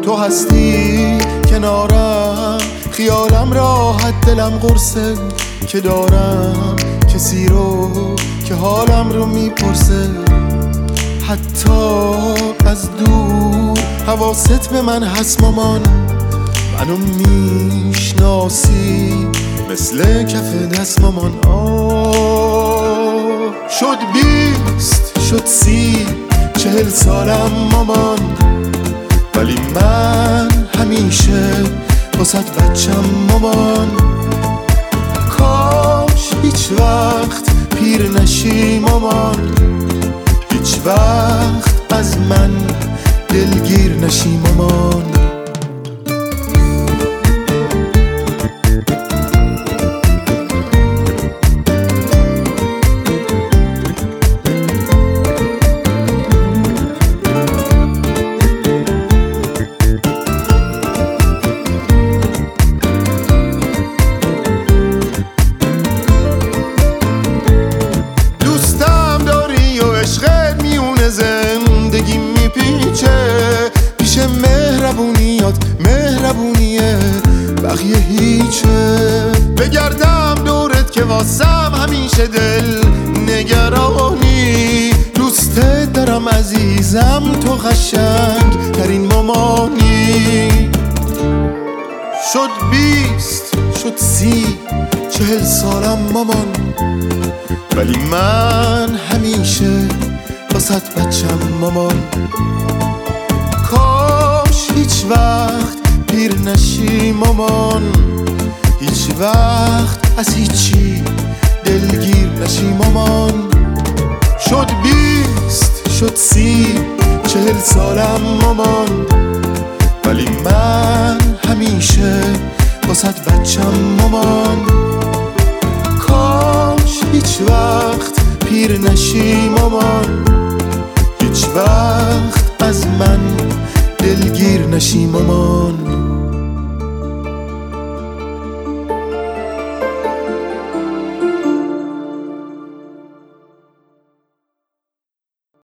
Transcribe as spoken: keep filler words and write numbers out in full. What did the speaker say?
تو هستی کنارم، خیالم راحت دلم قرصه که دارم کسی رو که حالم رو میپرسه. حتی از دور حواست به من هست مامان، منو میشناسی مثل کف دست مامان. آه شد بیست شد سی چهل سالم مامان، ولی من همیشه واسه بچم مامان. کاش هیچ وقت پیر نشی مامان، هیچ وقت از من دلگیر نشی مامان. زندگی میپیچه پیش مهربونیات، مهربونیه بقیه هیچه. بگردم دورت که واسم همیشه دل نگرانی، دوستت دارم عزیزم، تو قشنگ ترین مامانی. شد بیست شد سی چهل سالم مامان، ولی من همیشه واسه بچم مامان. کاش هیچ وقت پیر نشی مامان، هیچ وقت از هیچی دلگیر نشی مامان. شد بیست شد سی چهل سالم مامان، ولی من همیشه واسه بچم مامان. کاش هیچ وقت پیر نشی مامان، هیچ وقت از من دلگیر نشی مامان.